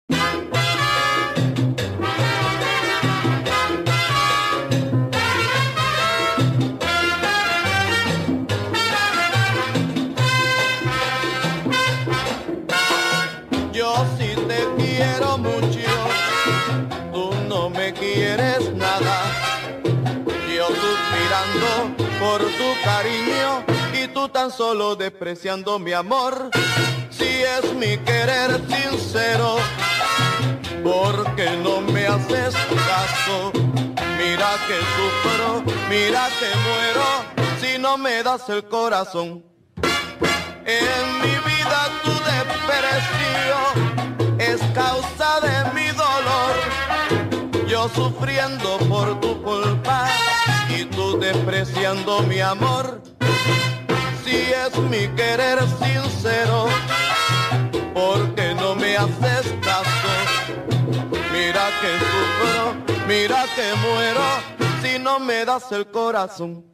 Yo sí te quiero mucho, tú no me quieres nada. Yo suspirando por tu cariño y tú tan solo despreciando mi amor. Si es mi querer sincero, ¿por qué no me haces caso? Mira que sufro, mira que muero, si no me das el corazón. En mi vida tu desprecio es causa de mi dolor. Yo sufriendo por tu culpa y tú despreciando mi amor. Si es mi querer sincero, ¿por qué no me haces caso? Mira que sufro, mira que muero, si no me das el corazón.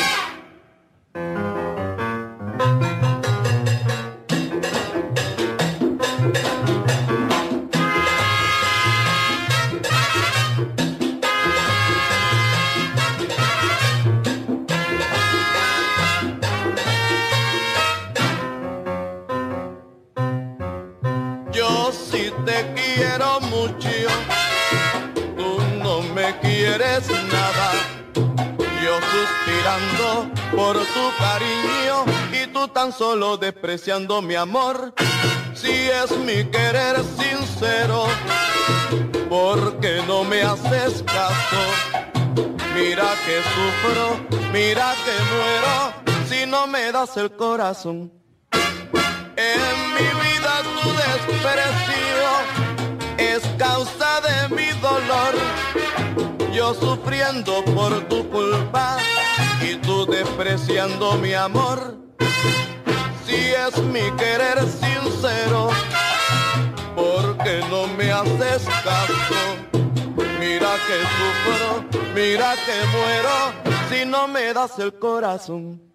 Yo sí te quiero mucho, tú no me quieres nada. Yo suspirando por tu cariño y tú tan solo despreciando mi amor. Si es mi querer sincero, ¿por qué no me haces caso? Mira que sufro, mira que muero, si no me das el corazón. En mi vida tu desprecio es causa de mi dolor. Yo sufriendo por tu culpa y tú despreciando mi amor. Si es mi querer sincero, ¿por qué no me haces caso? Mira que sufro, mira que muero, si no me das el corazón.